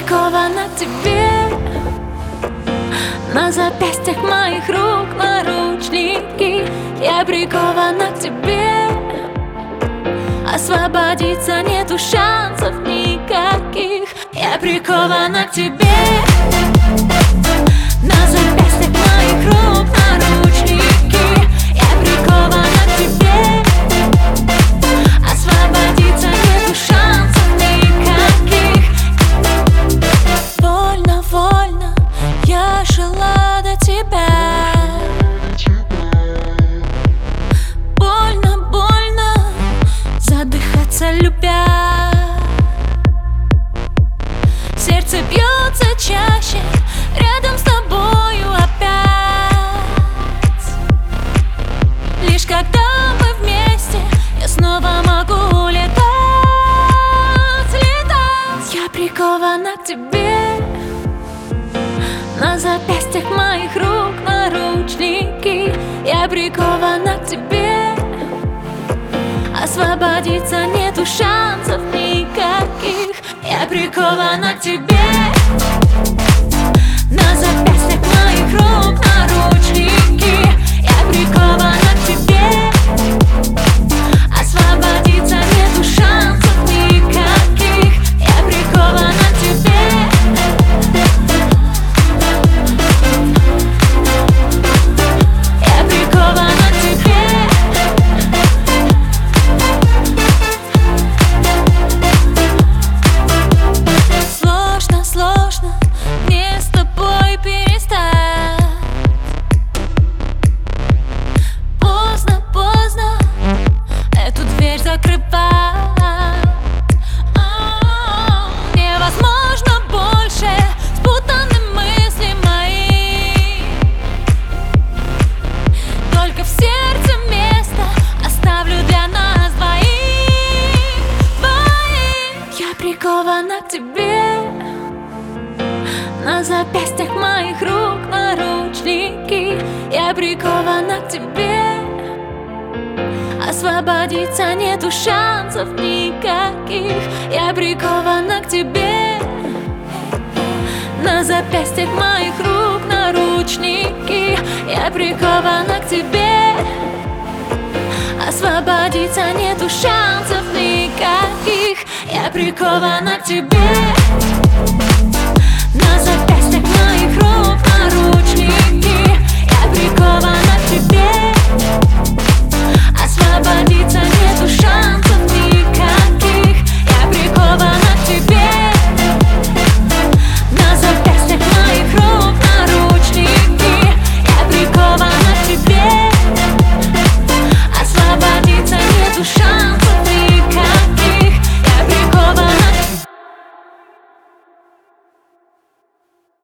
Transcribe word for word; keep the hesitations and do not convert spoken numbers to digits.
прикована к тебе. На запястьях моих рук наручники. Я прикована к тебе. Освободиться нету шансов никаких. Я прикована к тебе. На запястьях моих рук наручники. Я прикована к тебе. Освободиться нету шансов никаких. Вольно, вольно я жила до тебя. Больно, больно задыхаться любя. Сердце бьется чаще рядом с тобою опять. Лишь когда мы вместе, я снова могу летать, летать. Я прикована к тебе. На запястьях моих рук наручники. Я прикована к тебе. Освободиться нету шансов никаких. Я прикована к тебе. На запястьях моих рук наручники. Я прикована к тебе. Освободиться нету шансов никаких. Я прикована к тебе. Я прикована к тебе. Сложно, сложно мне с тобой перестать. Поздно, поздно эту дверь закрывать. Невозможно больше спутаны мысли мои. Только в сердце место оставлю для нас двоих, двоих. Я прикована к тебе. На запястьях моих рук наручники. Я прикована к тебе. Освободиться нету шансов никаких. Я прикована к тебе. На запястьях моих рук наручники. Я прикована к тебе. Освободиться нету шансов никаких. Я прикована к тебе. На запястьях моих рук наручники. Я прикована к тебе. Освободиться нету шансов никаких. Я прикована к тебе. На запястьях моих рук наручники. Я прикована к тебе. Освободиться нету шансов.